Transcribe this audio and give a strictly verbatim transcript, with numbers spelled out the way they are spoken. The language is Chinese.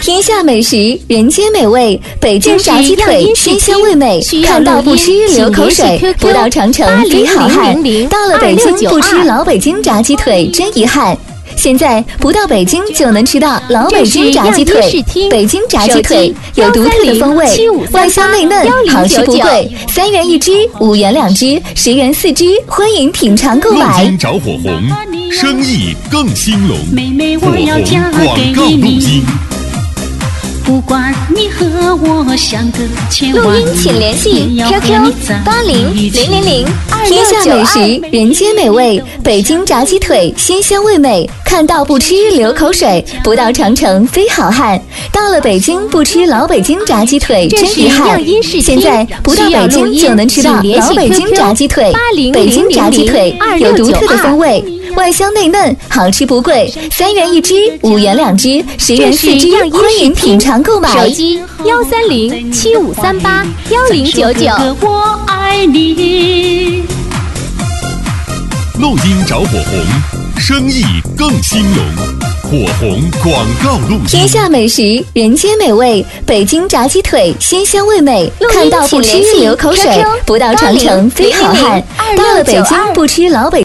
天下美食，人间美味，北京炸鸡腿，鲜香味美，看到不吃流口水，不到长城非好汉。到了北京不吃老北京炸鸡腿真遗憾。现在不到北京就能吃到老北京炸鸡腿，北京炸鸡腿有独特的风味，外香内嫩，好吃不贵，三元一只，五元两只，十元四只，欢迎品尝购买。 陆金着火红，生意更兴隆。火红广告录音。 不管你和我相隔千万录音请联系 Q Q 八零零零零二六九二。天下美食，人间美味，北京炸鸡腿，鲜香味美，看到不吃流口水，不到长城非好汉。到了北京不吃老北京炸鸡腿真遗憾。现在不到北京就能吃到老北京炸鸡腿，北京炸鸡腿有独特的风味，外香内嫩，好吃不贵，三元一只，五元两只，十元四只，欢迎品尝购买。 手机幺三零七五三八幺零九九。 我爱你。 录音着火红，生意更兴隆。火红广告录音。 天下美食，人间美味，北京炸鸡腿，鲜香味美，看到不吃流口水，不到长城非好汉。到了北京不吃老北